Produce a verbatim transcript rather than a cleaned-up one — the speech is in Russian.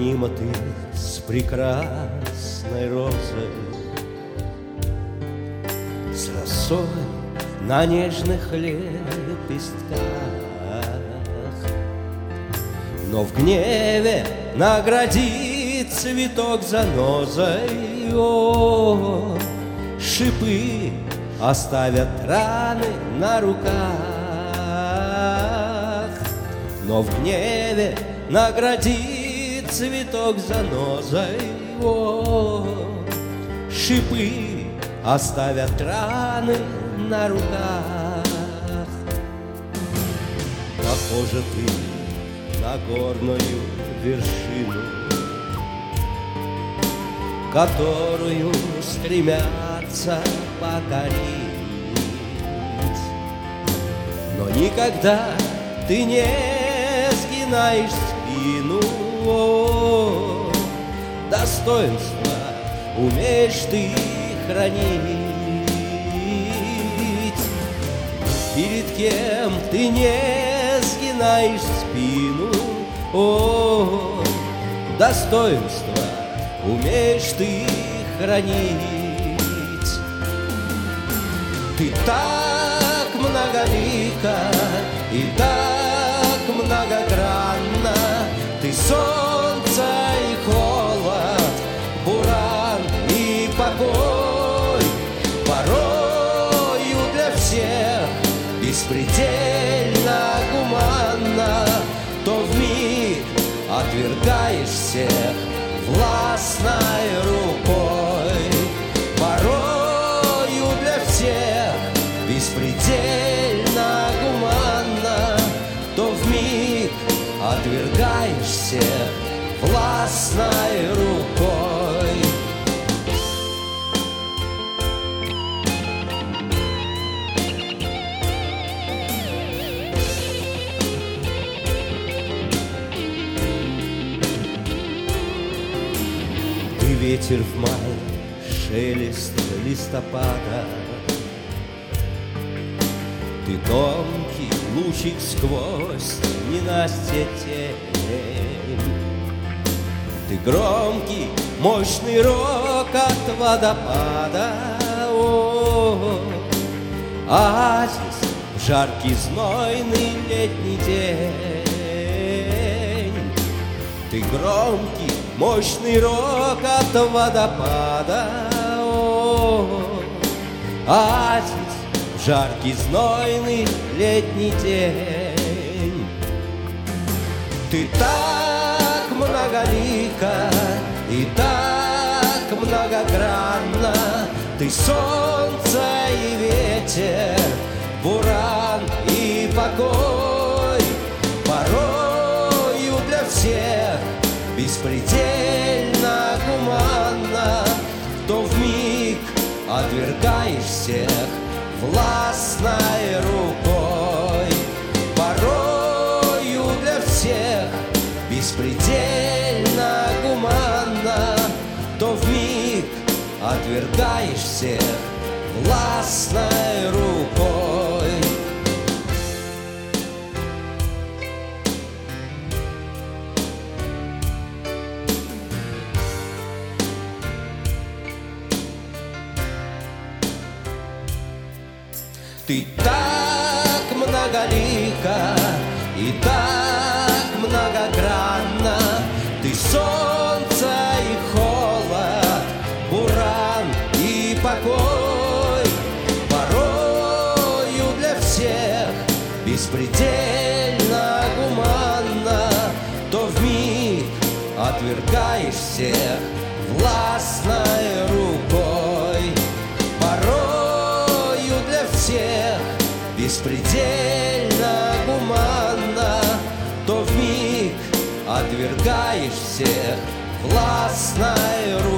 сравнима ты с прекрасной розой, с росой на нежных лепестках. Но в гневе наградит цветок занозой. О, шипы оставят раны на руках. Но в гневе наградит цветок занозой. О, шипы оставят раны на руках. Похожа ты на горную вершину, которую стремятся покорить. Но никогда ты не сгинаешь спину. О, достоинство умеешь ты хранить. Перед кем ты не сгинаешь спину. О, достоинство умеешь ты хранить. Ты так многолика и так многогранна. Ты солнце и холод, буран и покой. Порою для всех беспредельно гуманна, то вмиг отвергаешь всех властной рукой. Порою для всех беспредельно гуманна, то вмиг отвергаешь всех властной рукой. Ветер в мае, шелест листопада. Ты тонкий лучик сквозь ненастье тень. Ты громкий, мощный рокот водопада. О, оазис в жаркий, знойный летний день. Ты громкий, мощный рокот водопада. О, оазис в жаркий, знойный летний день. Ты так многолика и так многогранна. Ты солнце и ветер, буран и покой. Порою для всех беспредельно гуманна, то вмиг отвергаешь всех властной рукой. Порою для всех беспредельно гуманна, то вмиг отвергаешь всех властной рукой. Ты так многолика и так многогранна. Ты солнце и холод, буран и покой. Порою для всех беспредельно гуманна, то вмиг отвергаешь всех властной рукой. Порою для всех беспредельно гуманна, то вмиг отвергаешь всех властной рукой.